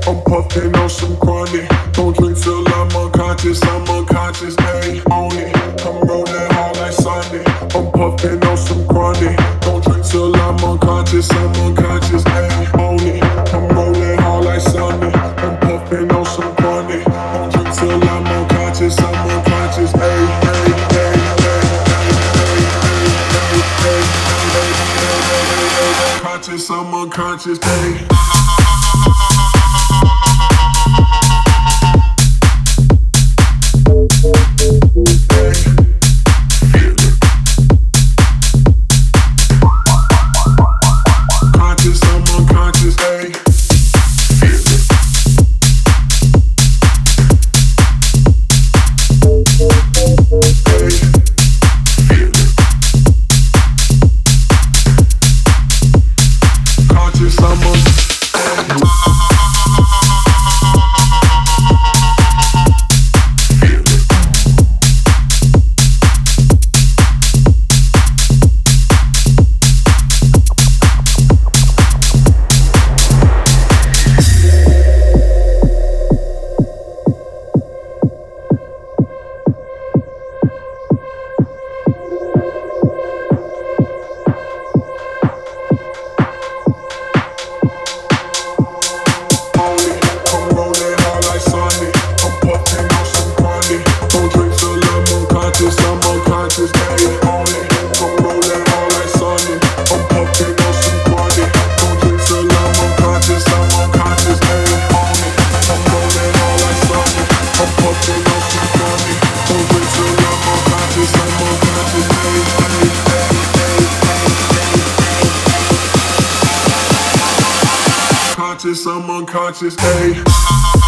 I'm puffing on some chronic. Don't drink till I'm unconscious, ayy, on it. I'm rolling hard like Sonic. I'm puffing on some chronic. Don't drink till I'm unconscious, ayy, on it. I'm rolling hard like Sonic. I'm puffing on some chronic. Don't drink till I'm unconscious, ayy, conscious, I'm unconscious, ayy. I'm unconscious, ayy.